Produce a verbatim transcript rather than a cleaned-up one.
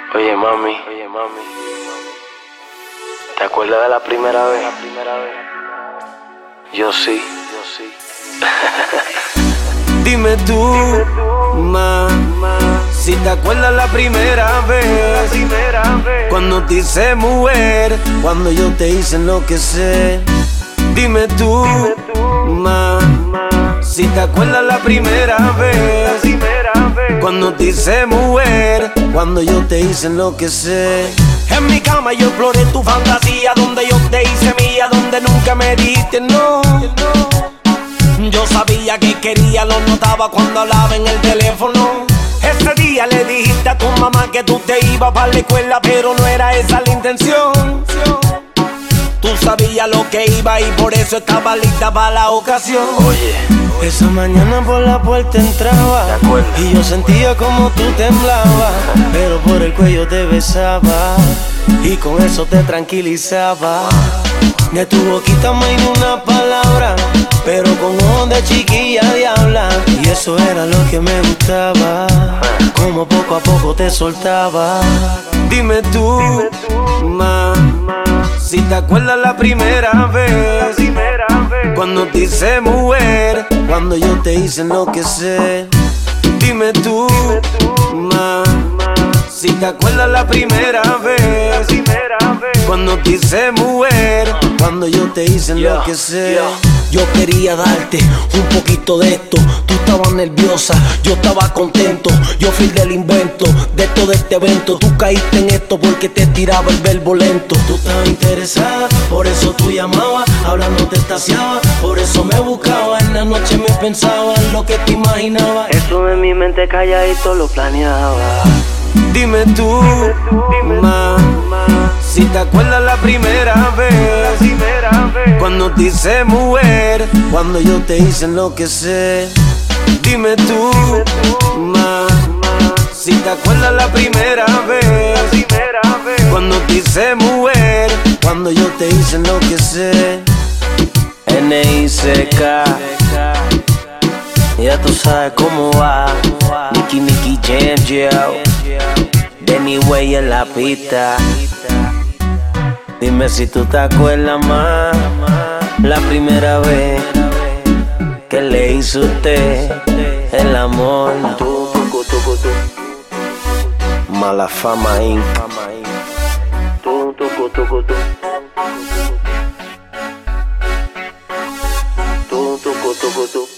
Oye mami, oye mami, ¿te acuerdas de la primera vez? La primera vez. Yo sí, yo sí. Dime tú, ma, si te acuerdas la primera vez, La primera vez. cuando te hice mujer, cuando yo te hice enloquecer. Dime tú, ma, si te acuerdas la primera La vez, primera vez. cuando te hice mujer, cuando yo te hice enloquecer. En mi cama yo exploré tu fantasía, donde yo te hice mía, donde nunca me dijiste no. Yo sabía que quería, lo notaba cuando hablaba en el teléfono. Ese día le dijiste a tu mamá que tú te ibas para la escuela, pero no era esa la intención. Tú sabías lo que iba y por eso estaba lista para la ocasión. Oye, Esa mañana por la puerta entraba ¿te acuerdas? y yo sentía como tú temblabas, pero por el cuello te besaba y con eso te tranquilizaba. De tu boquita me vino una palabra, pero con ojos de chiquilla diabla, y eso era lo que me gustaba, como poco a poco te soltaba. Dime tú, ma, si te acuerdas la primera La vez, primera vez. cuando te hice mujer, cuando yo te hice enloquecer. Dime tú, ma, si te acuerdas la primera La vez, primera vez. cuando te hice mujer, cuando yo te hice enloquecer. yeah. Yo quería darte un poquito de esto. Tú estabas nerviosa, yo estaba contento. Yo fui del invento de todo este evento. Tú caíste en esto porque te tiraba el verbo lento. Tú estabas interesada, por eso tú llamabas. Hablando te estaciaba, por eso me buscaba. En la noche me pensaba en lo que te imaginabas. Eso en mi mente calladito lo planeaba. Dime tú, ma, si te acuerdas la primera La vez, primera vez. cuando te hice mujer, cuando yo te hice enloquecer. Dime tú, ma, si te acuerdas la primera La vez, primera vez. cuando te hice mujer, cuando yo te hice enloquecer. N I C K, ya tú sabes cómo va. Nicky Nicky Jam Jam, Danny Way en la pista. Dime si tú te acuerdas más la primera vez que le hizo usted el amor. Tú, tú, tú, tú, tú. Mala Fama Incorporated. Tú, tú, tú, tú, tú. Tú, tú, tú, tú, tú.